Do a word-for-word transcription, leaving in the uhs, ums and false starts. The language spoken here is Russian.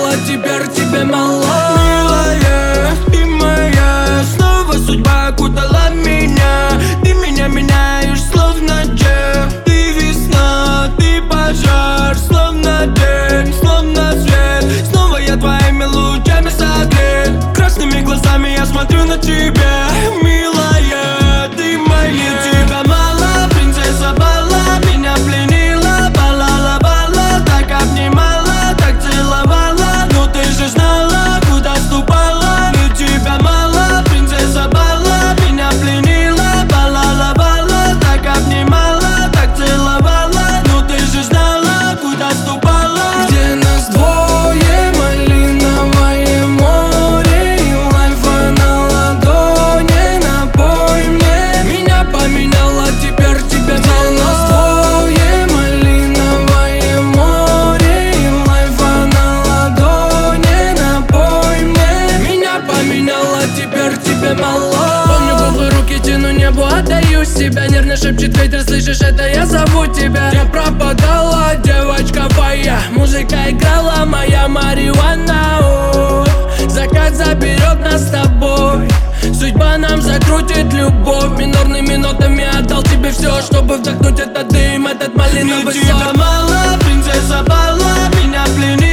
поменяла, теперь тебе мало. Милая, ты моя, снова судьба окутала меня. Ты меня меняешь, словно джек. Ты весна, ты пожар, словно день, словно свет. Снова я твоими лучами согрет. Красными глазами я смотрю на тебя. Милая, ты моя. Тебя мало, принцесса Бала, меня пленила. Балала, бала, так обнимала, так целовала. Но ты же знала, куда ступала. Мне тебя мало, принцесса Бала, меня пленила. Балала, бала, так обнимала, так целовала. Но ты же знала, куда ступала. Где нас двое, малиновое море и лайфа на ладони. Напой мне, меня поменяла, теперь тебе мало. Где нас двое, малиновое море и лайфа на ладони. Напой мне, меня поменяла, теперь тебе мало. Помню губы, руки тяну небу, отдаю себя. Нервно шепчет ветер, слышишь, это я зову тебя. Я пропадала, девочка моя. Музыка играла, моя марихуана. О, закат заберет нас с тобой. Судьба нам закрутит любовь. Минорными нотами отдал тебе все, чтобы вдохнуть этот дым, этот малиновый сон. Мне тебя мало, принцесса Бала, меня пленила.